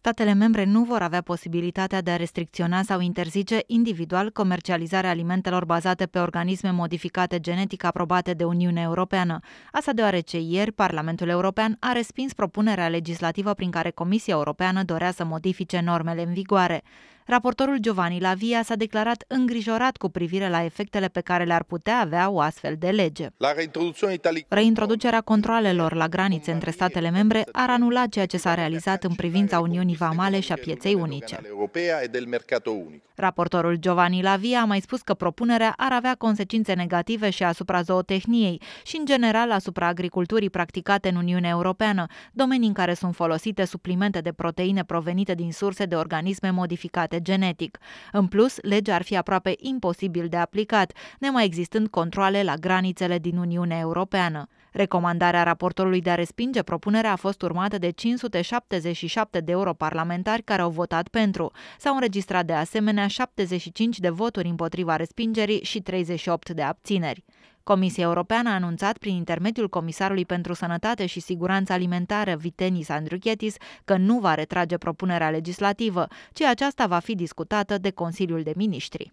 Statele membre nu vor avea posibilitatea de a restricționa sau interzice individual comercializarea alimentelor bazate pe organisme modificate genetic aprobate de Uniunea Europeană. Asta deoarece ieri Parlamentul European a respins propunerea legislativă prin care Comisia Europeană dorea să modifice normele în vigoare. Raportorul Giovanni La Via s-a declarat îngrijorat cu privire la efectele pe care le-ar putea avea o astfel de lege. Reintroducerea controalelor la granițe între statele membre ar anula ceea ce s-a realizat în privința Uniunii Vamale și a pieței unice. Raportorul Giovanni La Via a mai spus că propunerea ar avea consecințe negative și asupra zootehniei și, în general, asupra agriculturii practicate în Uniunea Europeană, domenii în care sunt folosite suplimente de proteine provenite din surse de organisme modificate genetic. În plus, legea ar fi aproape imposibil de aplicat, nemai existând controale la granițele din Uniunea Europeană. Recomandarea raportorului de a respinge propunerea a fost urmată de 577 de europarlamentari care au votat pentru. S-au înregistrat de asemenea 75 de voturi împotriva respingerii și 38 de abțineri. Comisia Europeană a anunțat prin intermediul Comisarului pentru Sănătate și Siguranță Alimentară, Vytenis Andriukaitis, că nu va retrage propunerea legislativă, ci aceasta va fi discutată de Consiliul de Miniștri.